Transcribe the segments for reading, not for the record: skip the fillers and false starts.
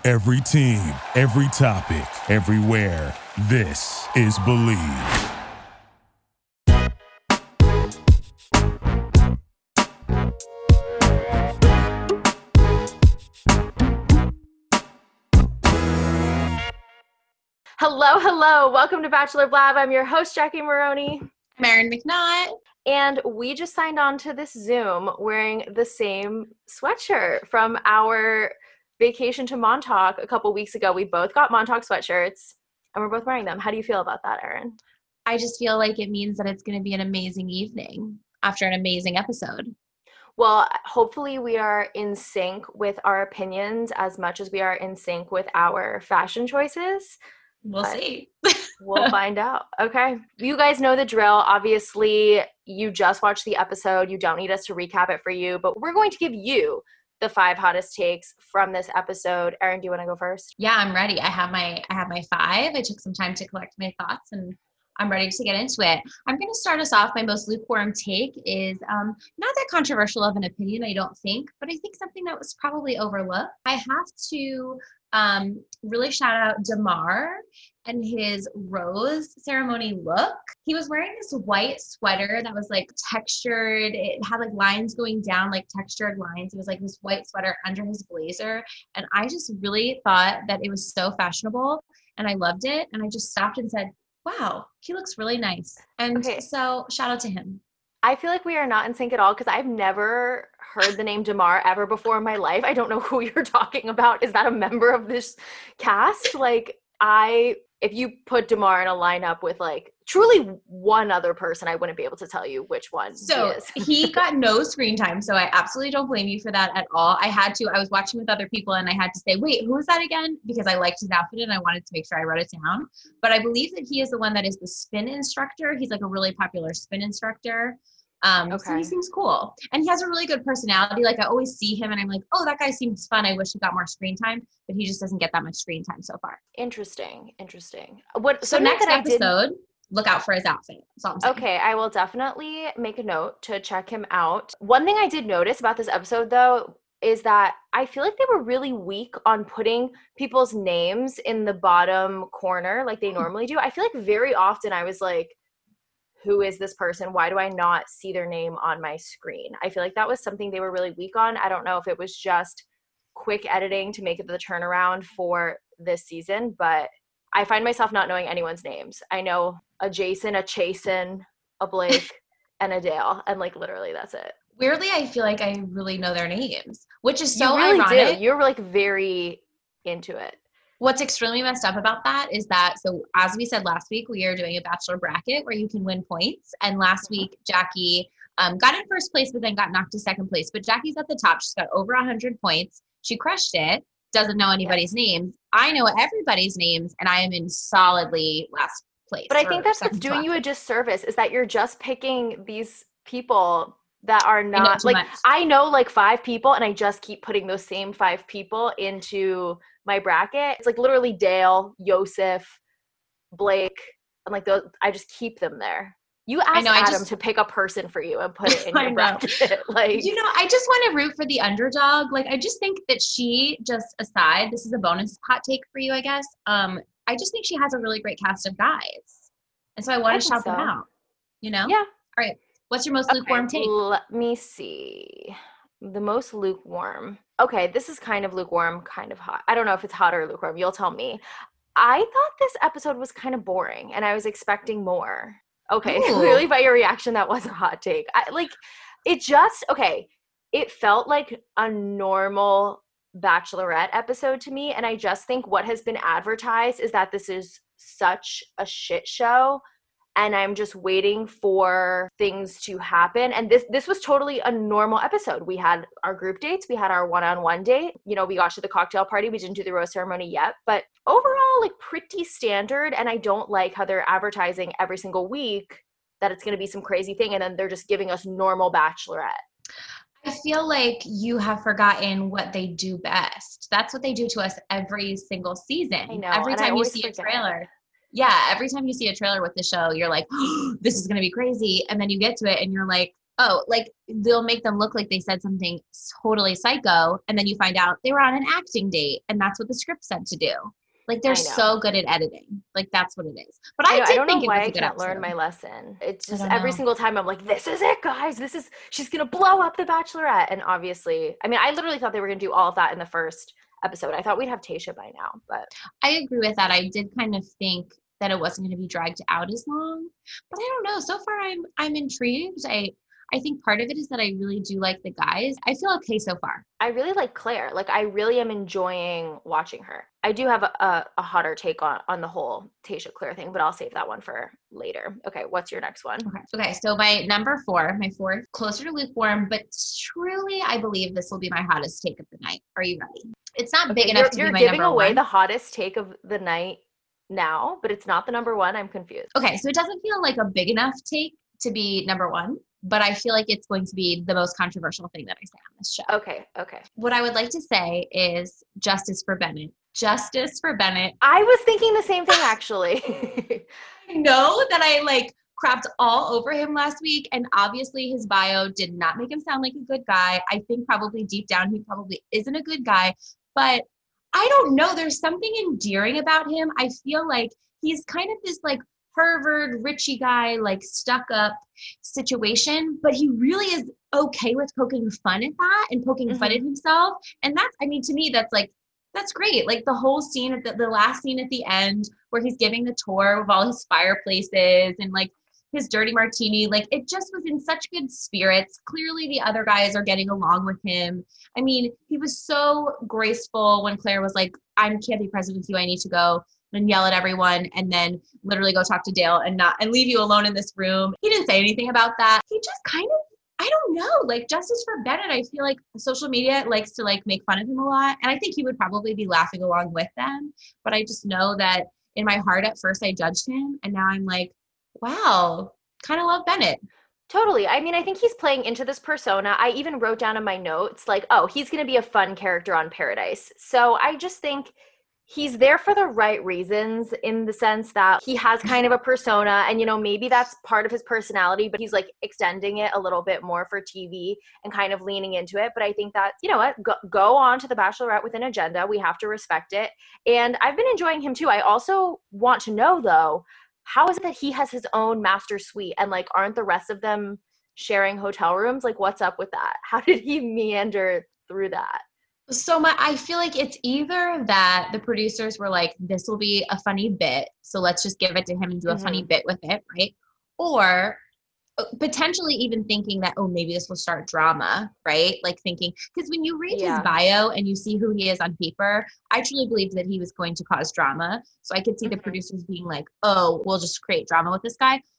Every team, every topic, everywhere. This is Believe. Hello, hello. Welcome to Bachelor Blab. I'm your host, Jackie Maroney. I'm Erin McNaught. And we just signed on to this Zoom wearing the same sweatshirt from our vacation to Montauk a couple weeks ago. We both got Montauk sweatshirts and we're both wearing them. How do you feel about that, Erin? I just feel like it means that it's going to be an amazing evening after an amazing episode. Well, hopefully we are in sync with our opinions as much as we are in sync with our fashion choices. We'll see. We'll find out. Okay. You guys know the drill. Obviously, you just watched the episode. You don't need us to recap it for you, but we're going to give you the 5 hottest takes from this episode. Erin, do you want to go first? Yeah, I'm ready. I have my 5. I took some time to collect my thoughts and I'm ready to get into it. I'm going to start us off. My most lukewarm take is not that controversial of an opinion, I don't think, but I think something that was probably overlooked. I have to really shout out Damar and his rose ceremony look. He was wearing this white sweater that was like textured. It had like lines going down, like textured lines. It was like this white sweater under his blazer. And I just really thought that it was so fashionable and I loved it. And I just stopped and said, wow, he looks really nice. And so shout out to him. I feel like we are not in sync at all because I've never heard the name Damar ever before in my life. I don't know who you're talking about. Is that a member of this cast? If you put Damar in a lineup with like truly one other person, I wouldn't be able to tell you which one he is. He got no screen time, so I absolutely don't blame you for that at all. I was watching with other people and I had to say, wait, who is that again? Because I liked his outfit and I wanted to make sure I wrote it down. But I believe that he is the one that is the spin instructor. He's like a really popular spin instructor. So he seems cool. And he has a really good personality. Like I always see him and I'm like, oh, that guy seems fun. I wish he got more screen time, but he just doesn't get that much screen time so far. Interesting. So next episode, look out for his outfit. That's all I'm saying. Okay, I will definitely make a note to check him out. One thing I did notice about this episode though is that I feel like they were really weak on putting people's names in the bottom corner like they normally do. I feel like very often I was like, who is this person? Why do I not see their name on my screen? I feel like that was something they were really weak on. I don't know if it was just quick editing to make it the turnaround for this season, but I find myself not knowing anyone's names. I know a Jason, a Chasen, a Blake, and a Dale, and like literally that's it. Weirdly, I feel like I really know their names, which is so you really ironic. Do. You're like very into it. What's extremely messed up about that is that, so as we said last week, we are doing a bachelor bracket where you can win points. And last week, Jackie got in first place, but then got knocked to second place. But Jackie's at the top. She's got over 100 points. She crushed it. Doesn't know anybody's names. I know everybody's names, and I am in solidly last place. But I think that's what's doing you a disservice is that you're just picking these people that are not I know like 5 people and I just keep putting those same 5 people into my bracket. It's like literally Dale, Yosef, Blake, and like those, I just keep them there. You asked Adam to pick a person for you and put it in your bracket. Like, I just want to root for the underdog. Like, I just think that this is a bonus hot take for you, I guess. I just think she has a really great cast of guys. And so I want to shout them out, Yeah. All right. What's your most lukewarm take? Let me see. The most lukewarm. Okay, this is kind of lukewarm, kind of hot. I don't know if it's hot or lukewarm. You'll tell me. I thought this episode was kind of boring, and I was expecting more. Okay, clearly by your reaction, that was a hot take. It felt like a normal Bachelorette episode to me, and I just think what has been advertised is that this is such a shit show, and I'm just waiting for things to happen. And this was totally a normal episode. We had our group dates. We had our one-on-one date. We got to the cocktail party. We didn't do the rose ceremony yet. But overall, like pretty standard. And I don't like how they're advertising every single week that it's going to be some crazy thing. And then they're just giving us normal Bachelorette. I feel like you have forgotten what they do best. That's what they do to us every single season. I know. Every time you see a trailer. Yeah, every time you see a trailer with the show, you're like, oh, this is going to be crazy. And then you get to it and you're like, oh, like they'll make them look like they said something totally psycho. And then you find out they were on an acting date and that's what the script said to do. Like they're so good at editing. Like that's what it is. But I don't know think why it was I a good can't episode. learn my lesson. It's just every single time I'm like, this is it, guys. She's going to blow up the Bachelorette. And obviously, I mean, I literally thought they were going to do all of that in the first episode. I thought we'd have Tayshia by now, but. I agree with that. I did kind of think that it wasn't going to be dragged out as long, but I don't know. So far, I'm intrigued. I think part of it is that I really do like the guys. I feel okay so far. I really like Claire. Like, I really am enjoying watching her. I do have a hotter take on the whole Tayshia Claire thing, but I'll save that one for later. Okay, what's your next one? Okay. So my number 4, my 4th, closer to lukewarm, but truly I believe this will be my hottest take of the night. Are you ready? It's not big enough to be my number 1. You're giving away the hottest take of the night now, but it's not the number 1. I'm confused. Okay, so it doesn't feel like a big enough take to be number 1, but I feel like it's going to be the most controversial thing that I say on this show. Okay. What I would like to say is justice for Bennett. Justice for Bennett. I was thinking the same thing, actually. I know that I crapped all over him last week, and obviously his bio did not make him sound like a good guy. I think probably deep down he probably isn't a good guy, but I don't know. There's something endearing about him. I feel like he's kind of this Harvard Richie guy, stuck up situation, but he really is okay with poking fun at that and poking fun at himself. And that's, I mean, to me, that's great. Like the whole scene at the last scene at the end where he's giving the tour of all his fireplaces and his dirty martini, it just was in such good spirits. Clearly the other guys are getting along with him. I mean, he was so graceful when Claire was like, I can't be present with you. I need to go and yell at everyone and then literally go talk to Dale and leave you alone in this room. He didn't say anything about that. He just kind of, I don't know, justice for Bennett. I feel like social media likes to make fun of him a lot. And I think he would probably be laughing along with them. But I just know that in my heart at first I judged him. And now I'm like, wow, kind of love Bennett. Totally. I mean, I think he's playing into this persona. I even wrote down in my notes, he's going to be a fun character on Paradise. So I just think he's there for the right reasons, in the sense that he has kind of a persona and, maybe that's part of his personality, but he's extending it a little bit more for TV and kind of leaning into it. But I think that, go on to The Bachelorette with an agenda. We have to respect it. And I've been enjoying him too. I also want to know though, how is it that he has his own master suite and aren't the rest of them sharing hotel rooms? What's up with that? How did he meander through that? So I feel like it's either that the producers were like, this will be a funny bit, so let's just give it to him and do a funny bit with it, right? Or potentially even thinking that, oh, maybe this will start drama, right? Thinking, because when you read his bio and you see who he is on paper, I truly believed that he was going to cause drama. So I could see the producers being like, oh, we'll just create drama with this guy.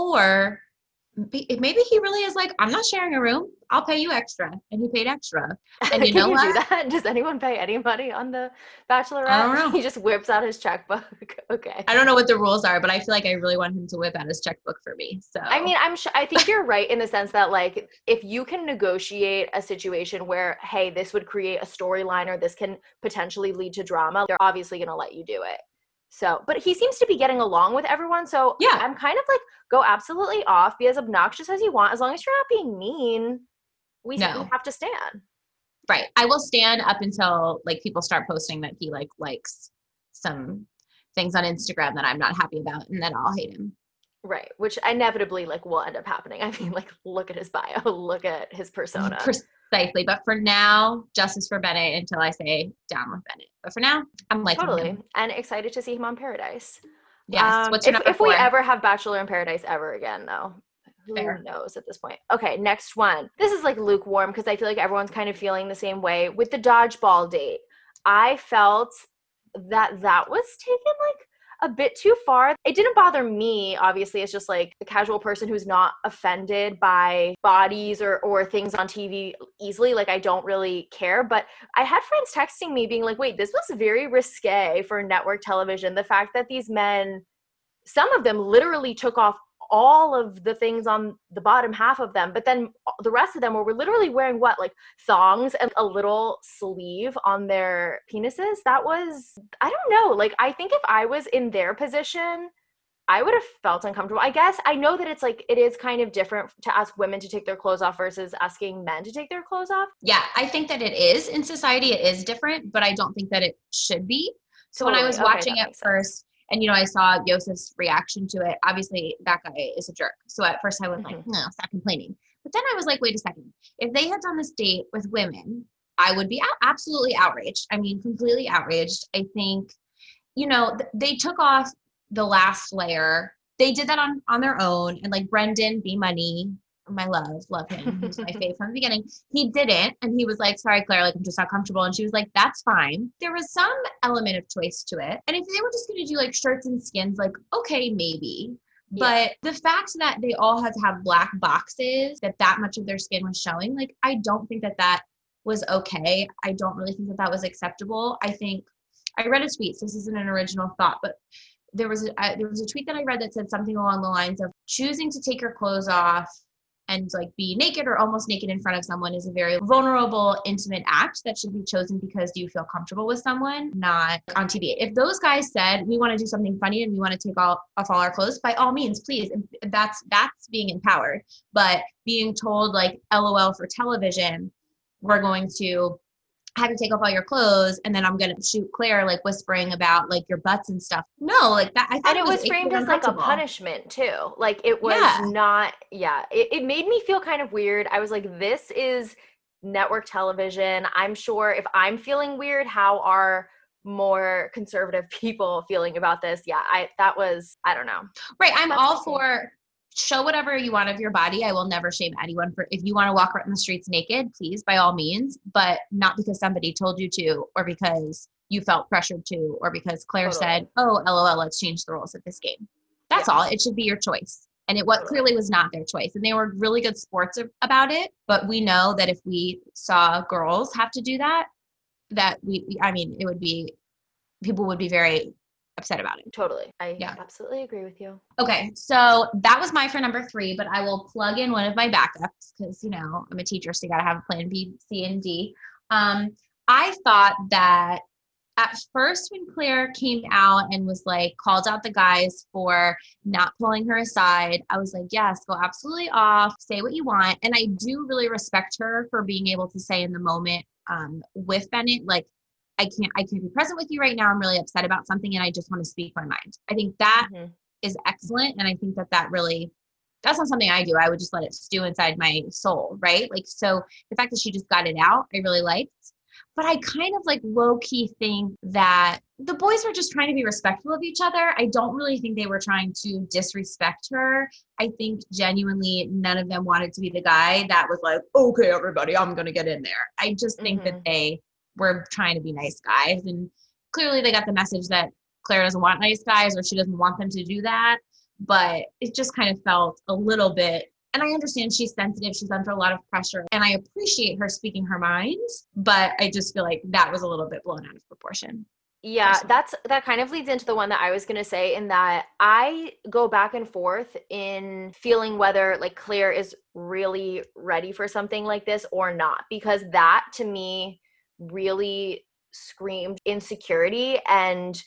Or maybe he really is I'm not sharing a room. I'll pay you extra. And he paid extra. And you know what? Do that? Does anyone pay any money on The Bachelorette? I don't know. He just whips out his checkbook. Okay. I don't know what the rules are, but I feel like I really want him to whip out his checkbook for me. So I mean, I think you're right in the sense that if you can negotiate a situation where, hey, this would create a storyline or this can potentially lead to drama, they're obviously going to let you do it. So, but he seems to be getting along with everyone. So yeah, I'm kind of go absolutely off, be as obnoxious as you want. As long as you're not being mean, we have to stand. Right. I will stand up until people start posting that he likes some things on Instagram that I'm not happy about, and then I'll hate him. Right. Which inevitably will end up happening. I mean, look at his bio, look at his persona. Precisely. But for now, justice for Bennett until I say down with Bennett. But for now, I'm totally him. And excited to see him on Paradise. Yes. What's your number 4? If we ever have Bachelor in Paradise ever again, though, who knows at this point? Okay, next one. This is lukewarm because I feel like everyone's kind of feeling the same way with the dodgeball date. I felt that was taken a bit too far. It didn't bother me, obviously. It's just a casual person who's not offended by bodies or things on TV easily. I don't really care. But I had friends texting me being wait, this was very risque for network television. The fact that these men, some of them literally took off all of the things on the bottom half of them, but then the rest of them were literally wearing thongs and a little sleeve on their penises. That was, I don't know, I think if I was in their position, I would have felt uncomfortable. I guess I know that it's like, it is kind of different to ask women to take their clothes off versus asking men to take their clothes off. Yeah, I think that it is in society, it is different, but I don't think that it should be. So when I was watching it first, and I saw Yosef's reaction to it, obviously that guy is a jerk. So at first I was like, no, stop complaining. But then I was like, wait a second. If they had done this date with women, I would be absolutely outraged. I mean, completely outraged. I think, they took off the last layer. They did that on their own. And like Brendan B. Money, my love him. He was my fave from the beginning. He didn't. And he was like, sorry, Claire, like I'm just not comfortable. And she was like, that's fine. There was some element of choice to it. And if they were just going to do like shirts and skins, like, okay, maybe. But the fact that they all had to have black boxes, that much of their skin was showing, like, I don't think that was okay. I don't really think that was acceptable. I think I read a tweet. So this isn't an original thought, but there was a tweet that I read that said something along the lines of choosing to take your clothes off and like be naked or almost naked in front of someone is a very vulnerable, intimate act that should be chosen because you feel comfortable with someone, not on TV. If those guys said, we want to do something funny and we want to take off all our clothes, by all means, please. That's being empowered. But being told like, LOL for television, we're going to have you take off all your clothes and then I'm going to shoot Claire like whispering about like your butts and stuff. No, like that. I thought and it was framed as like a punishment too. Like it was not, it made me feel kind of weird. I was like, this is network television. I'm sure if I'm feeling weird, how are more conservative people feeling about this? Yeah, I don't know. Right. I'm all for show whatever you want of your body. I will never shame anyone for, if you want to walk around the streets naked, please, by all means, but not because somebody told you to, or because you felt pressured to, or because Claire said, oh, LOL, let's change the rules of this game. That's all. It should be your choice. And it clearly was not their choice. And they were really good sports about it. But we know that if we saw girls have to do that, it would be, people would be very upset about it. Totally. I absolutely agree with you. Okay. So that was my for number 3, but I will plug in one of my backups because, I'm a teacher, so you got to have a plan B, C, and D. I thought that at first when Claire came out and was like, called out the guys for not pulling her aside, I was like, yes, go absolutely off, say what you want. And I do really respect her for being able to say in the moment with Bennett, like, I can't be present with you right now. I'm really upset about something and I just want to speak my mind. I think that is excellent. And I think that really, that's not something I do. I would just let it stew inside my soul, right? Like, so the fact that she just got it out, I really liked. But I kind of like low key think that the boys were just trying to be respectful of each other. I don't really think they were trying to disrespect her. I think genuinely none of them wanted to be the guy that was like, okay, everybody, I'm going to get in there. I just think that they were trying to be nice guys. And clearly they got the message that Claire doesn't want nice guys or she doesn't want them to do that. But it just kind of felt a little bit, and I understand she's sensitive. She's under a lot of pressure and I appreciate her speaking her mind, but I just feel like that was a little bit blown out of proportion. Yeah, that kind of leads into the one that I was going to say, in that I go back and forth in feeling whether like Claire is really ready for something like this or not, because that to me really screamed insecurity. And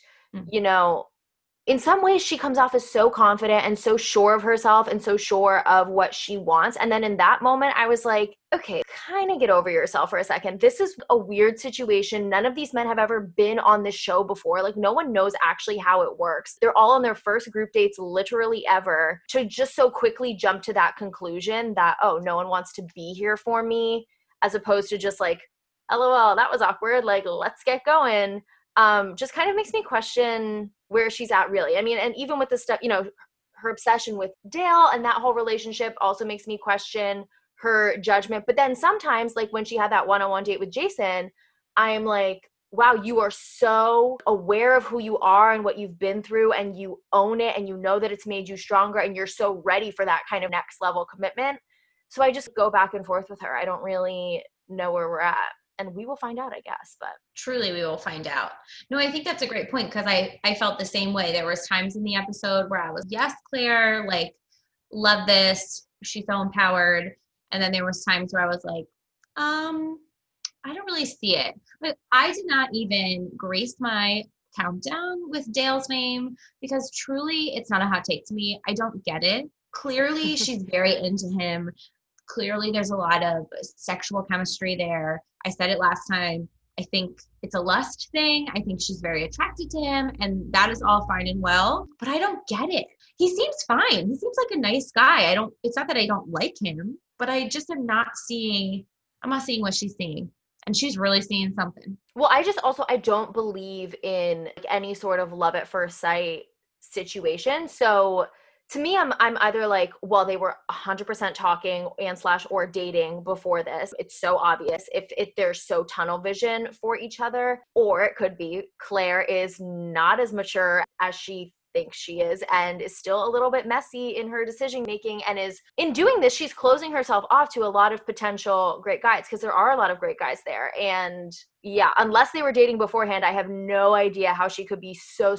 in some ways she comes off as so confident and so sure of herself and so sure of what she wants. And then in that moment I was like, okay, kind of get over yourself for a second. This is a weird situation. None of these men have ever been on this show before. Like no one knows actually how it works. They're all on their first group dates literally ever. To just so quickly jump to that conclusion that, oh, no one wants to be here for me, as opposed to just like, LOL, that was awkward. Like, let's get going. Just kind of makes me question where she's at really. I mean, and even with the stuff, her obsession with Dale and that whole relationship also makes me question her judgment. But then sometimes, like when she had that one-on-one date with Jason, I'm like, wow, you are so aware of who you are and what you've been through, and you own it, and you know that it's made you stronger, and you're so ready for that kind of next level commitment. So I just go back and forth with her. I don't really know where we're at. And we will find out, I guess. But truly, we will find out. No, I think that's a great point, because I felt the same way. There was times in the episode where I was, yes, Claire, like, love this. She felt empowered. And then there was times where I was like, I don't really see it. But I did not even grace my countdown with Dale's name because truly it's not a hot take to me. I don't get it. Clearly she's very into him. Clearly there's a lot of sexual chemistry there. I said it last time. I think it's a lust thing. I think she's very attracted to him, and that is all fine and well, but I don't get it. He seems fine. He seems like a nice guy. It's not that I don't like him, but I just am not seeing, I'm not seeing what she's seeing. And she's really seeing something. Well, I don't believe in like any sort of love at first sight situation. So to me, I'm either like, well, they were 100% talking or dating before this. It's so obvious if they're so tunnel vision for each other, or it could be Claire is not as mature as she thinks she is and is still a little bit messy in her decision making, and is in doing this she's closing herself off to a lot of potential great guys, because there are a lot of great guys there. And yeah, unless they were dating beforehand, I have no idea how she could be so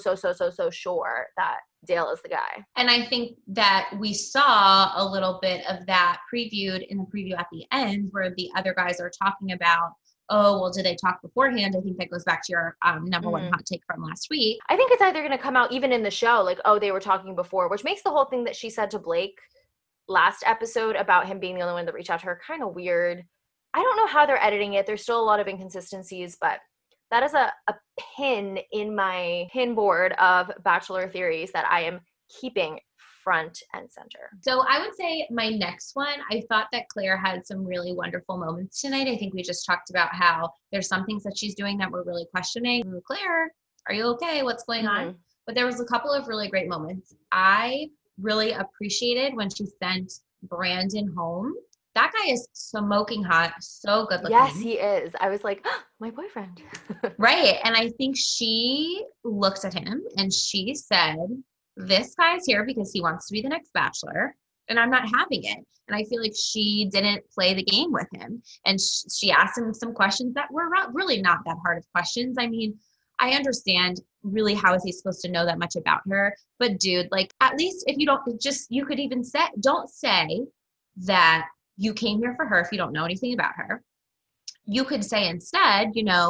sure that Dale is the guy. And I think that we saw a little bit of that previewed in the preview at the end, where the other guys are talking about, oh, well, did they talk beforehand? I think that goes back to your number one hot take from last week. I think it's either going to come out even in the show, like, oh, they were talking before, which makes the whole thing that she said to Blake last episode about him being the only one that reached out to her kind of weird. I don't know how they're editing it. There's still a lot of inconsistencies, but that is a pin in my pin board of Bachelor theories that I am keeping front and center. So I would say my next one, I thought that Claire had some really wonderful moments tonight. I think we just talked about how there's some things that she's doing that we're really questioning. Claire, are you okay? What's going on? But there was a couple of really great moments. I really appreciated when she sent Brandon home. That guy is smoking hot, so good looking. Yes, he is. I was like, oh, my boyfriend. Right. And I think she looked at him and she said, this guy's here because he wants to be the next Bachelor, and I'm not having it. And I feel like she didn't play the game with him. And she asked him some questions that were really not that hard of questions. I mean, I understand really how is he supposed to know that much about her? But dude, like, at least if you you could even don't say that you came here for her if you don't know anything about her. You could say instead,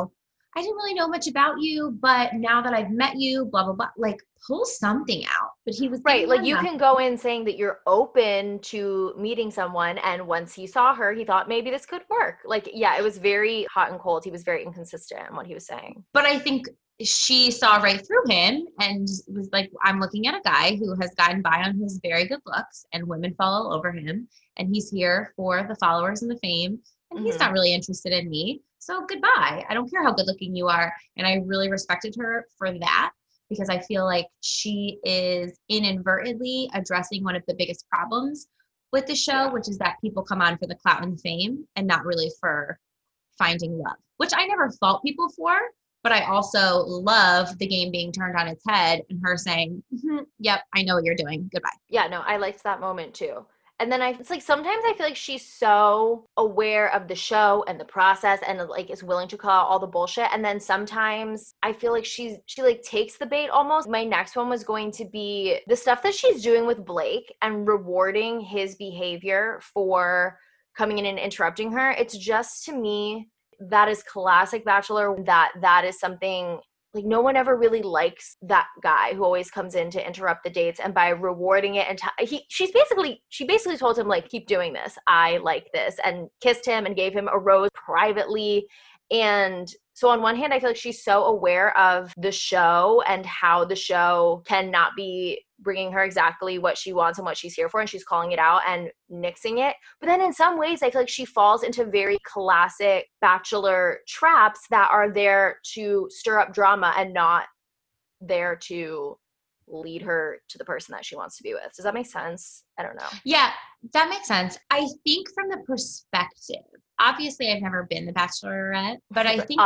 I didn't really know much about you, but now that I've met you, blah, blah, blah, like pull something out. But he was right. Like you can go in saying that you're open to meeting someone. And once he saw her, he thought maybe this could work. Like, yeah, it was very hot and cold. He was very inconsistent in what he was saying. But I think she saw right through him and was like, I'm looking at a guy who has gotten by on his very good looks and women fall all over him. And he's here for the followers and the fame. And he's not really interested in me. So goodbye. I don't care how good looking you are. And I really respected her for that, because I feel like she is inadvertently addressing one of the biggest problems with the show, which is that people come on for the clout and fame and not really for finding love, which I never fault people for. But I also love the game being turned on its head and her saying, yep, I know what you're doing. Goodbye. Yeah, no, I liked that moment too. And then it's like sometimes I feel like she's so aware of the show and the process and like is willing to call out all the bullshit. And then sometimes I feel like she like takes the bait almost. My next one was going to be the stuff that she's doing with Blake and rewarding his behavior for coming in and interrupting her. It's just, to me, that is classic Bachelor. That is something. Like, no one ever really likes that guy who always comes in to interrupt the dates, and by rewarding it, and she basically told him, like, keep doing this. I like this, and kissed him and gave him a rose privately. And so on one hand, I feel like she's so aware of the show and how the show cannot be bringing her exactly what she wants and what she's here for, and she's calling it out and nixing it. But then in some ways, I feel like she falls into very classic Bachelor traps that are there to stir up drama and not there to lead her to the person that she wants to be with. Does that make sense? I don't know. Yeah, that makes sense. I think from the perspective, obviously I've never been the Bachelorette, but I think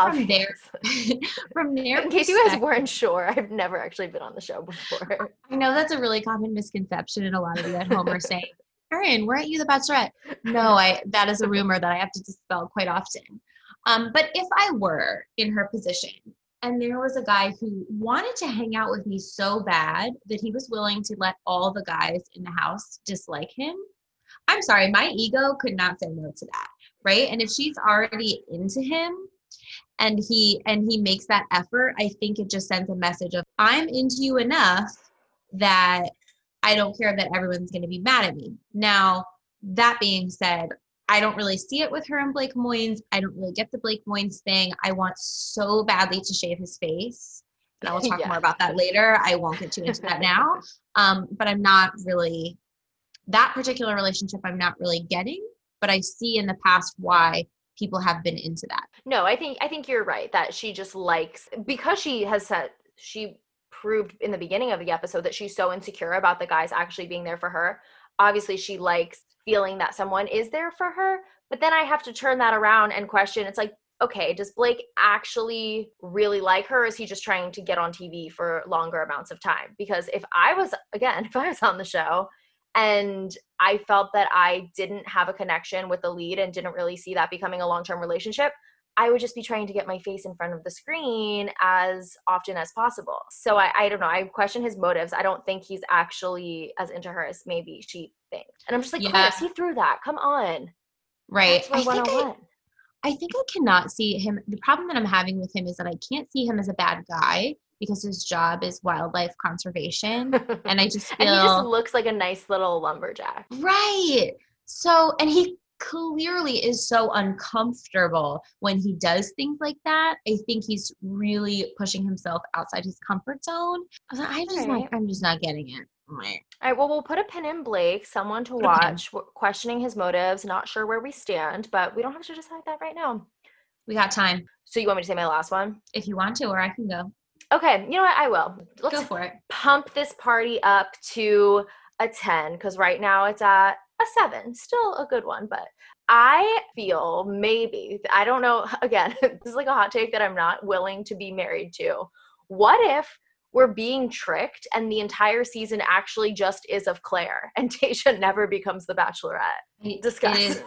from their in case you guys weren't sure, I've never actually been on the show before. I know that's a really common misconception, and a lot of you at home are saying, Erin, weren't you the Bachelorette? No, that is a rumor that I have to dispel quite often. But if I were in her position and there was a guy who wanted to hang out with me so bad that he was willing to let all the guys in the house dislike him, I'm sorry, my ego could not say no to that, right? And if she's already into him and he makes that effort, I think it just sends a message of, I'm into you enough that I don't care that everyone's going to be mad at me. Now, that being said, I don't really see it with her and Blake Moynes. I don't really get the Blake Moynes thing. I want so badly to shave his face. And I will talk more about that later. I won't get too into that now. But I'm not really, that particular relationship I'm not really getting, but I see in the past why people have been into that. No, I think you're right that she just likes, because she has said, she proved in the beginning of the episode that she's so insecure about the guys actually being there for her. Obviously, she likes feeling that someone is there for her, but then I have to turn that around and question, it's like, okay, does Blake actually really like her, or is he just trying to get on TV for longer amounts of time? Because if I was on the show and I felt that I didn't have a connection with the lead and didn't really see that becoming a long-term relationship, I would just be trying to get my face in front of the screen as often as possible. So I don't know. I question his motives. I don't think he's actually as into her as maybe she thinks. And I'm just like, Claire, see through that. Come on. Right. I think I cannot see him. The problem that I'm having with him is that I can't see him as a bad guy because his job is wildlife conservation. And I just feel. And he just looks like a nice little lumberjack. Right. So, and he clearly is so uncomfortable when he does things like that. I think he's really pushing himself outside his comfort zone. I'm just not getting it. All right, well, we'll put a pin in Blake, someone to watch, questioning his motives, not sure where we stand, but we don't have to decide that right now. We got time. So you want me to say my last one? If you want to, or I can go. Okay, you know what? I will. Let's go for it. Pump this party up to a 10, because right now it's at a 7. Still a good one, but I feel maybe, I don't know, again, this is like a hot take that I'm not willing to be married to. What if we're being tricked and the entire season actually just is of Claire and Tayshia never becomes the Bachelorette? Discuss.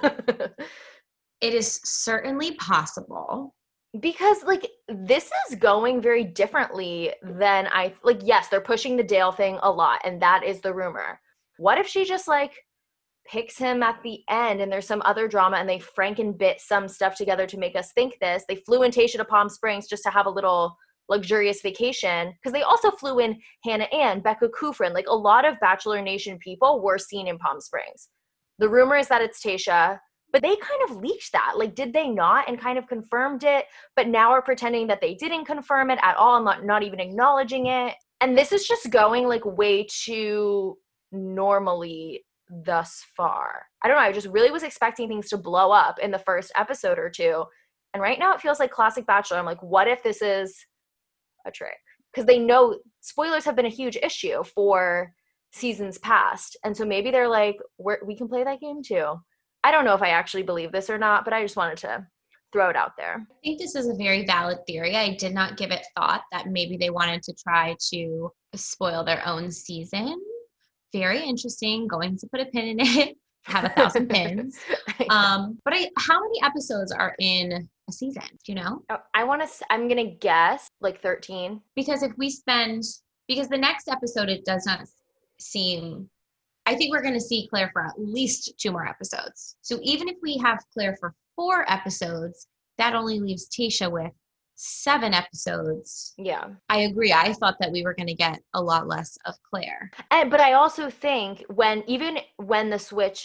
It is certainly possible. Because, like, this is going very differently than yes, they're pushing the Dale thing a lot, and that is the rumor. What if she just, like, picks him at the end and there's some other drama and they franken-bit some stuff together to make us think this? They flew in Tayshia to Palm Springs just to have a little luxurious vacation, because they also flew in Hannah Ann, Becca Kufrin. Like, a lot of Bachelor Nation people were seen in Palm Springs. The rumor is that it's Tayshia, but they kind of leaked that. Like, did they not? And kind of confirmed it, but now are pretending that they didn't confirm it at all, not even acknowledging it. And this is just going, like, way too normally thus far. I don't know. I just really was expecting things to blow up in the first episode or two. And right now it feels like classic Bachelor. I'm like, what if this is a trick? Because they know spoilers have been a huge issue for seasons past. And so maybe they're like, we can play that game too. I don't know if I actually believe this or not, but I just wanted to throw it out there. I think this is a very valid theory. I did not give it thought that maybe they wanted to try to spoil their own season. Very interesting. Going to put a pin in it. Have 1,000 pins. But how many episodes are in a season? Do you know? I'm going to guess like 13. Because the next episode, it does not seem, I think we're going to see Claire for at least 2 more episodes. So even if we have Claire for 4 episodes, that only leaves Tayshia with 7 episodes. Yeah. I agree. I thought that we were going to get a lot less of Claire. But I also think when the switch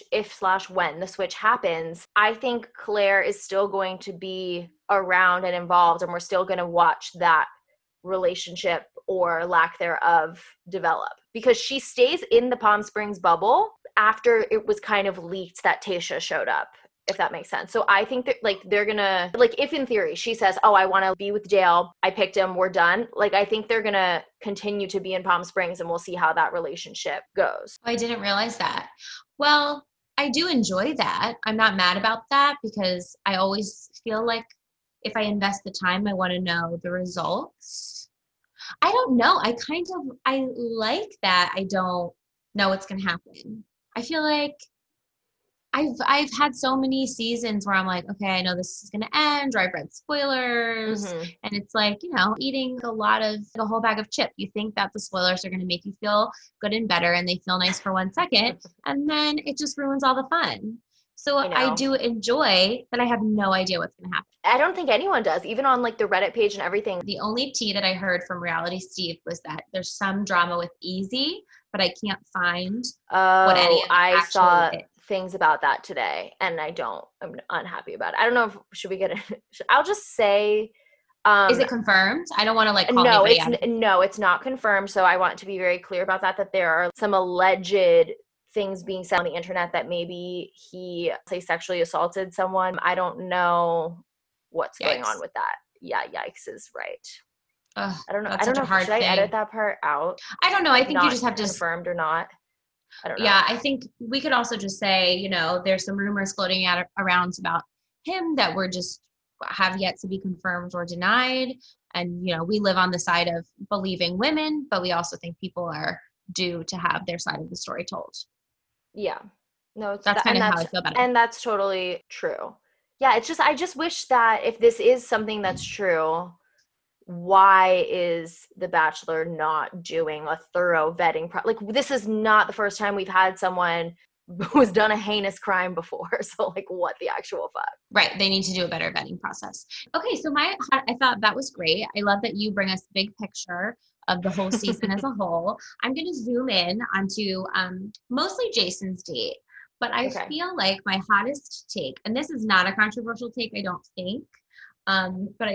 happens, I think Claire is still going to be around and involved, and we're still going to watch that relationship or lack thereof develop, because she stays in the Palm Springs bubble after it was kind of leaked that Tayshia showed up, if that makes sense. So I think that, like, they're gonna, like, if in theory she says, oh, I want to be with Dale, I picked him, we're done, like, I think they're gonna continue to be in Palm Springs, and we'll see how that relationship goes. I didn't realize that. Well, I do enjoy that. I'm not mad about that, because I always feel like if I invest the time, I want to know the results. I don't know. I like that I don't know what's going to happen. I feel like I've had so many seasons where I'm like, okay, I know this is going to end, or I've read spoilers, and it's like, eating a whole bag of chips. You think that the spoilers are going to make you feel good and better, and they feel nice for 1 second, and then it just ruins all the fun. So I do enjoy that I have no idea what's going to happen. I don't think anyone does, even on like the Reddit page and everything. The only tea that I heard from Reality Steve was that there's some drama with Easy, but I can't find what any of it I actually saw is. things about that today, and I'm unhappy about it. I don't know if, should we get it? I'll just say, Is it confirmed? I don't want to like call no, anybody out. no, it's not confirmed. So I want to be very clear about that there are some alleged things being said on the internet that maybe he, say, sexually assaulted someone. I don't know what's going on with that. Yeah, yikes is right. Ugh, I don't know. that's I don't such a know. hard Should I thing. edit that part out? I don't know. I think you Not just have to confirmed or not. I don't know. Yeah, I think we could also just say, you know, there's some rumors floating out around about him that were just have yet to be confirmed or denied. And, you know, we live on the side of believing women, but we also think people are due to have their side of the story told. Yeah. No, it's That's kind of how I feel about it. And that's totally true. Yeah, it's just, I just wish that if this is something that's true, why is The Bachelor not doing a thorough vetting? Like, this is not the first time we've had someone who's done a heinous crime before. So, like, what the actual fuck? Right. They need to do a better vetting process. Okay. So I thought that was great. I love that you bring us the big picture of the whole season as a whole. I'm going to zoom in onto mostly Jason's date, but I feel like my hottest take, and this is not a controversial take, I don't think, but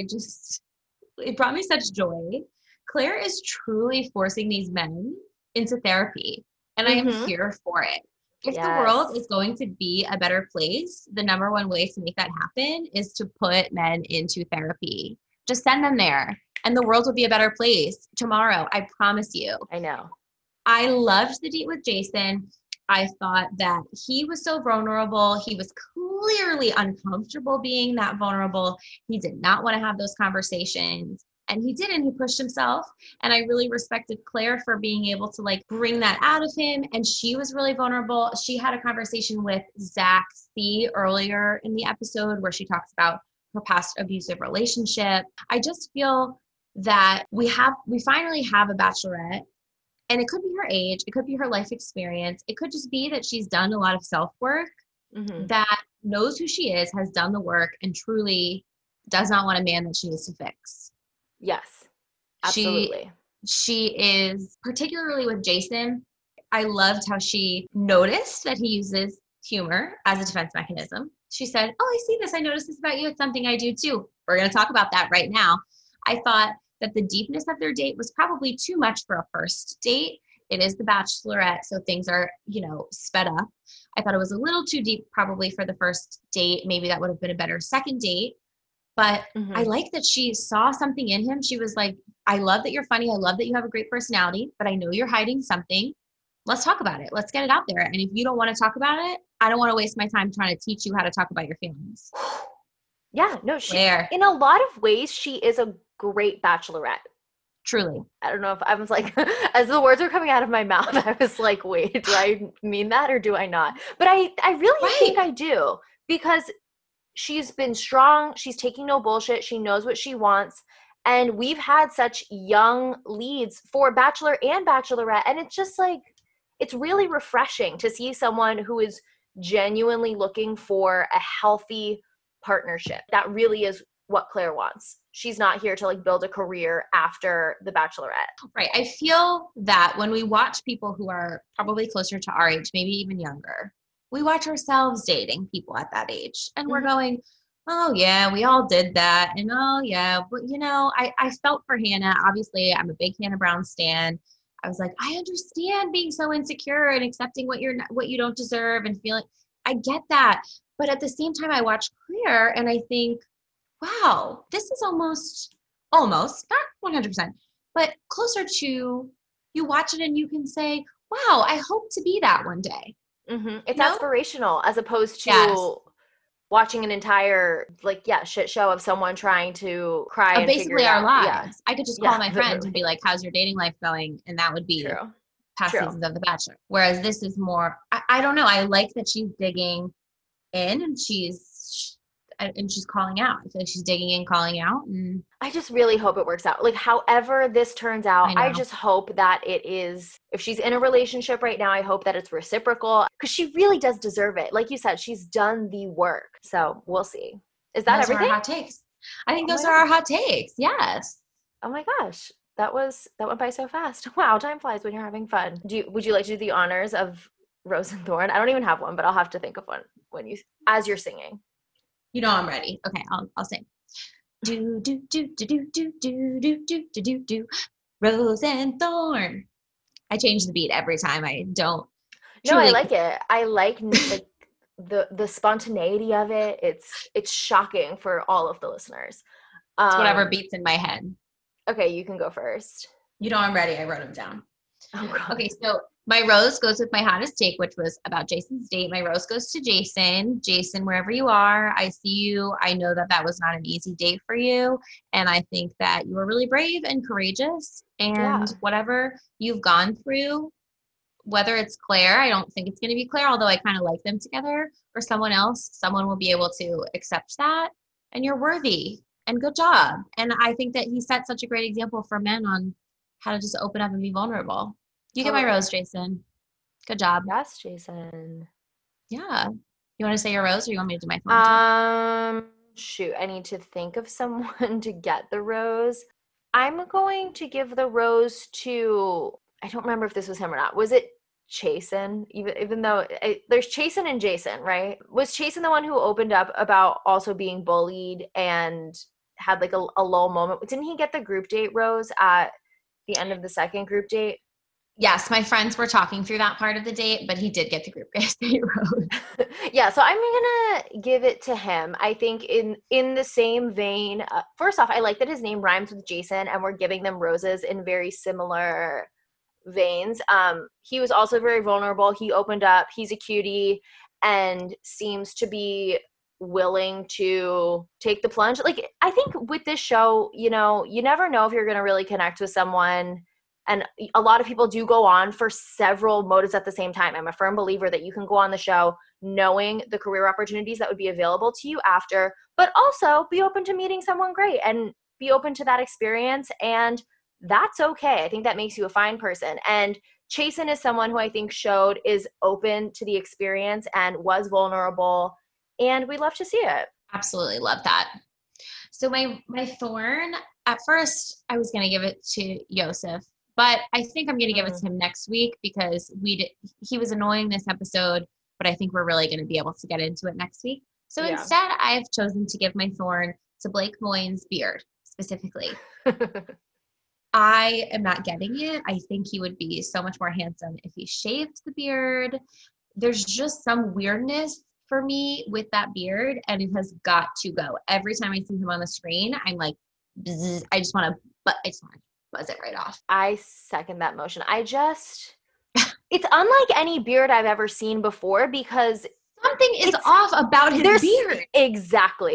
it brought me such joy. Claire is truly forcing these men into therapy, and I am here for it. If the world is going to be a better place, the number one way to make that happen is to put men into therapy. Just send them there, and the world will be a better place tomorrow. I promise you. I know. I loved the date with Jason. I thought that he was so vulnerable. He was clearly uncomfortable being that vulnerable. He did not want to have those conversations. And he didn't. He pushed himself. And I really respected Claire for being able to like bring that out of him. And she was really vulnerable. She had a conversation with Zach C earlier in the episode where she talks about her past abusive relationship. I just feel that we finally have a bachelorette. And it could be her age. It could be her life experience. It could just be that she's done a lot of self-work, that knows who she is, has done the work, and truly does not want a man that she needs to fix. Yes, absolutely. She is, particularly with Jason, I loved how she noticed that he uses humor as a defense mechanism. She said, "Oh, I see this. I noticed this about you. It's something I do too." We're going to talk about that right now. I thought that the deepness of their date was probably too much for a first date. It is The Bachelorette, so things are, you know, sped up. I thought it was a little too deep probably for the first date. Maybe that would have been a better second date. But I like that she saw something in him. She was like, "I love that you're funny. I love that you have a great personality, but I know you're hiding something. Let's talk about it. Let's get it out there. And if you don't want to talk about it, I don't want to waste my time trying to teach you how to talk about your feelings." Yeah, no, in a lot of ways, she is a great bachelorette. Truly. I don't know if I was like, as the words were coming out of my mouth, I was like, wait, do I mean that or do I not? But I really think I do, because she's been strong. She's taking no bullshit. She knows what she wants. And we've had such young leads for Bachelor and Bachelorette. And it's just like, it's really refreshing to see someone who is genuinely looking for a healthy partnership. That really is what Claire wants. She's not here to like build a career after The Bachelorette. Right. I feel that when we watch people who are probably closer to our age, maybe even younger, we watch ourselves dating people at that age and we're going, "Oh yeah, we all did that." And "Oh yeah," but you know, I felt for Hannah. Obviously I'm a big Hannah Brown stan. I was like, I understand being so insecure and accepting what you don't deserve and feeling, I get that. But at the same time, I watch Claire and I think, wow, this is almost, not 100%, but closer to, you watch it and you can say, wow, I hope to be that one day. It's aspirational as opposed to watching an entire, shit show of someone trying to cry and basically figure it our out. lives. Yeah. I could just call my friends and be like, "How's your dating life going?" And that would be past seasons of The Bachelor. Whereas this is more, I don't know. I like that she's digging in and she's calling out. I feel like she's digging in, calling out. And I just really hope it works out. Like, however this turns out, I just hope that it is, if she's in a relationship right now, I hope that it's reciprocal, because she really does deserve it. Like you said, she's done the work. So we'll see. Is And that those are our everything? hot takes. I think Oh those my are our gosh. hot takes. Yes. Oh my gosh. That went by so fast. Wow, time flies when you're having fun. Would you like to do the honors of Rose and Thorn? I don't even have one, but I'll have to think of one when you as you're singing. You know I'm ready. Okay, I'll sing. Do do do do do do do do do do do do. Rose and Thorn. I change the beat every time. I don't No, I truly. like it. I like the spontaneity of it. It's shocking for all of the listeners. It's whatever Um, beats in my head. okay, you can go first. You know I'm ready. I wrote them down. Oh God. Okay, so my rose goes with my hottest take, which was about Jason's date. My rose goes to Jason. Jason, wherever you are, I see you. I know that that was not an easy date for you. And I think that you were really brave and courageous. And Yeah. whatever you've gone through, whether it's Claire, I don't think it's going to be Claire, although I kind of like them together, or someone else, someone will be able to accept that. And you're worthy. And good job. And I think that he set such a great example for men on how to just open up and be vulnerable. You get my Totally. rose, Jason. Good job. Yes, Jason. Yeah. You want to say your rose or you want me to do my thorn too? Shoot, I need to think of someone to get the rose. I'm going to give the rose to, I don't remember if this was him or not. Was it Chasen? Even though there's Chasen and Jason, right? Was Chasen the one who opened up about also being bullied and had like a lull moment? Didn't he get the group date rose at the end of the second group date? Yes, my friends were talking through that part of the date, but he did get the group date rose. Yeah, so I'm gonna give it to him. I think in the same vein. First off, I like that his name rhymes with Jason, and we're giving them roses in very similar veins. He was also very vulnerable. He opened up. He's a cutie, and seems to be willing to take the plunge. Like I think with this show, you never know if you're gonna really connect with someone, and a lot of people do go on for several motives at the same time. I'm a firm believer that you can go on the show knowing the career opportunities that would be available to you after, but also be open to meeting someone great and be open to that experience. And that's okay. I think that makes you a fine person. And Chasen is someone who I think showed is open to the experience and was vulnerable. And we love to see it. Absolutely love that. So my thorn, at first I was going to give it to Yosef, but I think I'm going to give it to him next week because he was annoying this episode, but I think we're really going to be able to get into it next week. So Yeah. instead, I've chosen to give my thorn to Blake Moynes' beard specifically. I am not getting it. I think he would be so much more handsome if he shaved the beard. There's just some weirdness for me with that beard, and it has got to go. Every time I see him on the screen, I'm like, bzz, I just want to buzz it right off. I second that motion. It's unlike any beard I've ever seen before because something is off about his beard. Exactly.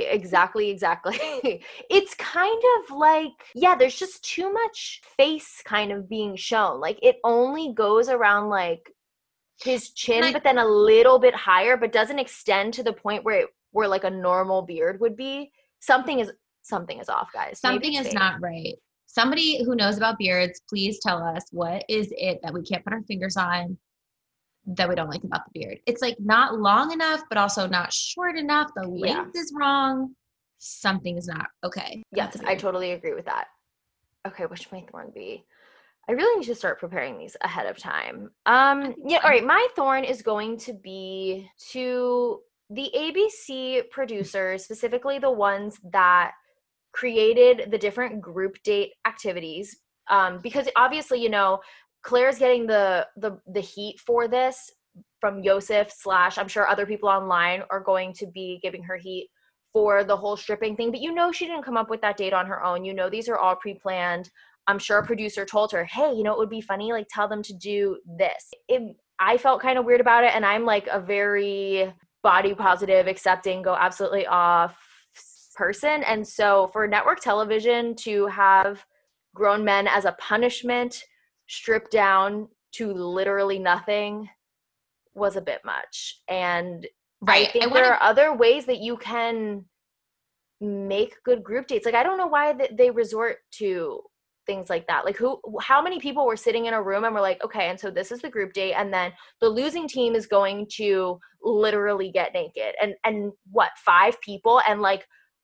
It's kind of like, yeah, there's just too much face kind of being shown. Like it only goes around like his chin, but then a little bit higher, but doesn't extend to the point where like a normal beard would be. Something is off, guys. Something is not right. Somebody who knows about beards, please tell us what is it that we can't put our fingers on that we don't like about the beard. It's like not long enough, but also not short enough. The length is wrong. Something is not okay. Yes, I totally agree with that. Okay, what should my thorn be? I really need to start preparing these ahead of time. Yeah, all right. My thorn is going to be to the ABC producers, specifically the ones that created the different group date activities. Because obviously, Claire's getting the heat for this from Yosef / I'm sure other people online are going to be giving her heat for the whole stripping thing. But she didn't come up with that date on her own. These are all pre-planned. I'm sure a producer told her, hey, it would be funny, like tell them to do this. I felt kind of weird about it, and I'm like a very body positive, accepting, go absolutely off person. And so for network television to have grown men as a punishment stripped down to literally nothing was a bit much. And I think there are other ways that you can make good group dates. Like I don't know why they resort to things like that. Like how many people were sitting in a room and were like, okay, and so this is the group date, and then the losing team is going to literally get naked, and what, 5 people, and like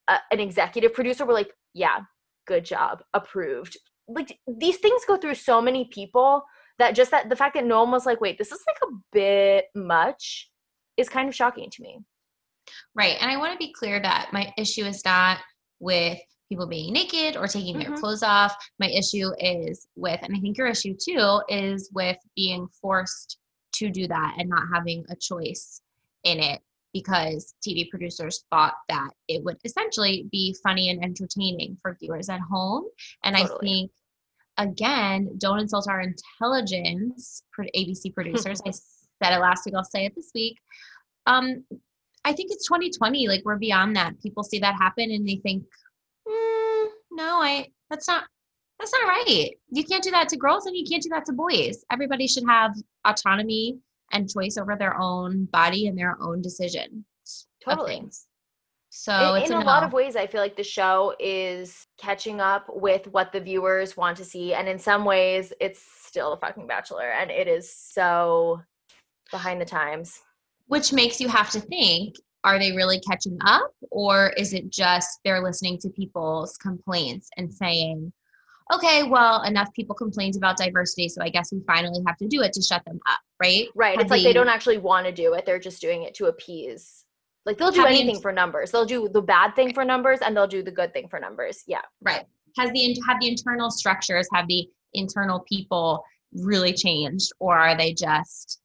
an executive producer were like, yeah, good job, approved. Like these things go through so many people that just that the fact that no one was like, wait, this is like a bit much is kind of shocking to me. Right. And I want to be clear that my issue is not with people being naked or taking their clothes off. My issue is with, and I think your issue too, is with being forced to do that and not having a choice in it because TV producers thought that it would essentially be funny and entertaining for viewers at home. And totally. I think, again, don't insult our intelligence, ABC producers. I said it last week, I'll say it this week. I think it's 2020. Like we're beyond that. People see that happen and they think, no, that's not right. You can't do that to girls and you can't do that to boys. Everybody should have autonomy and choice over their own body and their own decision. Totally. Of things. So in a lot of ways, I feel like the show is catching up with what the viewers want to see. And in some ways, it's still a fucking Bachelor. And it is so behind the times. Which makes you have to think, are they really catching up? Or is it just they're listening to people's complaints and saying, okay, well, enough people complained about diversity, so I guess we finally have to do it to shut them up, right? Right. It's like they don't actually want to do it. They're just doing it to appease. Like they'll do anything for numbers. They'll do the bad thing for numbers and they'll do the good thing for numbers. Yeah. Right. Have the internal structures, have the internal people really changed, or are they just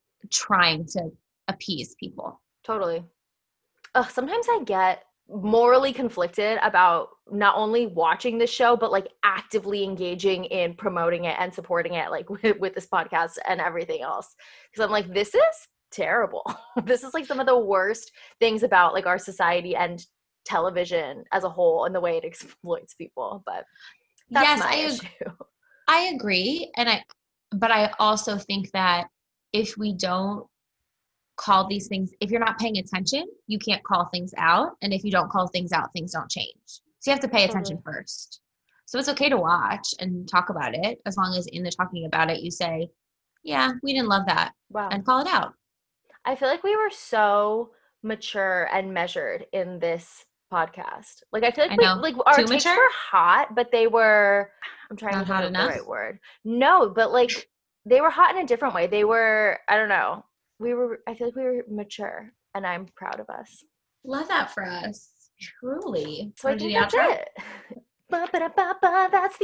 trying to appease people? Totally. Sometimes I get morally conflicted about not only watching the show, but like actively engaging in promoting it and supporting it, like with this podcast and everything else. Because I'm like, this is terrible. This is like some of the worst things about like our society and television as a whole and the way it exploits people. But that's my issue. I agree. But I also think that if we don't call these things, if you're not paying attention, you can't call things out. And if you don't call things out, things don't change. So you have to pay attention first. So it's okay to watch and talk about it, as long as in the talking about it, you say, yeah, we didn't love that. Wow. And call it out. I feel like we were so mature and measured in this podcast. Like I feel like our takes were hot, but they were, I'm trying to think of the right word. No, but like they were hot in a different way. They were, I don't know. I feel like we were mature, and I'm proud of us. Love that for us. Truly. So I think that's it. That's the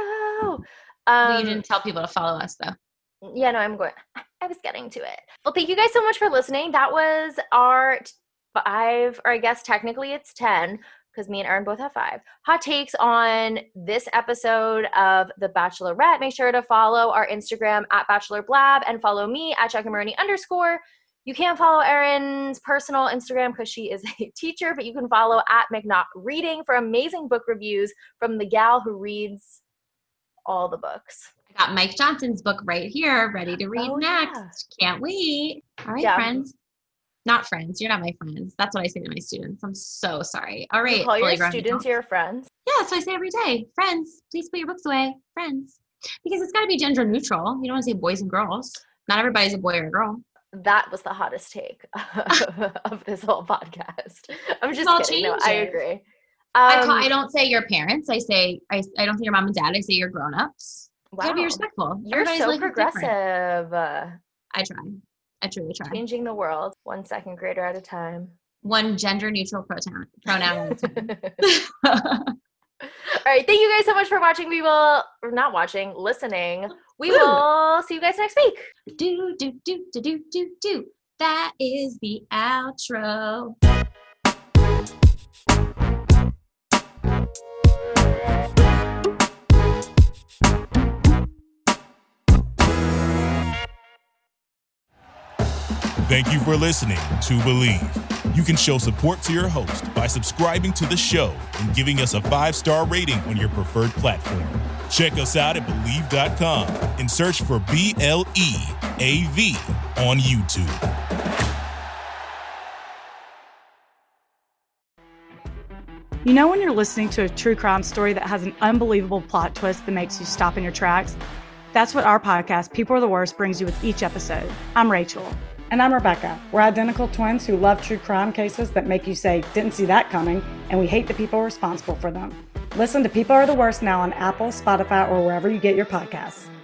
outro. You didn't tell people to follow us, though. Yeah, no, I was getting to it. Well, thank you guys so much for listening. That was our 5, or I guess technically it's 10, because me and Erin both have 5 hot takes on this episode of The Bachelorette. Make sure to follow our Instagram at BachelorBlab and follow me at JackieMaroney _. You can't follow Erin's personal Instagram because she is a teacher, but you can follow at McNaught Reading for amazing book reviews from the gal who reads all the books. I got Mike Johnson's book right here, ready to read next. Yeah. Can't wait. All right, friends. Not friends. You're not my friends. That's what I say to my students. I'm so sorry. All right. You call your students your friends? Yeah, that's what I say every day. Friends, please put your books away. Friends. Because it's got to be gender neutral. You don't want to say boys and girls. Not everybody's a boy or a girl. That was the hottest take of this whole podcast. I'm just kidding. No, I agree. I don't say your parents. I don't say your mom and dad. I say your grown-ups. Wow. You gotta be respectful. You're so progressive. I try. I truly try. Changing the world, 1 second grader at a time. One gender neutral pronoun at a time. All right. Thank you guys so much for watching. Listening. We will see you guys next week. Do. That is the outro. Thank you for listening to Believe. You can show support to your host by subscribing to the show and giving us a 5-star rating on your preferred platform. Check us out at Believe.com and search for BLEAV on YouTube. You know when you're listening to a true crime story that has an unbelievable plot twist that makes you stop in your tracks? That's what our podcast, People Are the Worst, brings you with each episode. I'm Rachel. And I'm Rebecca. We're identical twins who love true crime cases that make you say, didn't see that coming, and we hate the people responsible for them. Listen to People Are the Worst now on Apple, Spotify, or wherever you get your podcasts.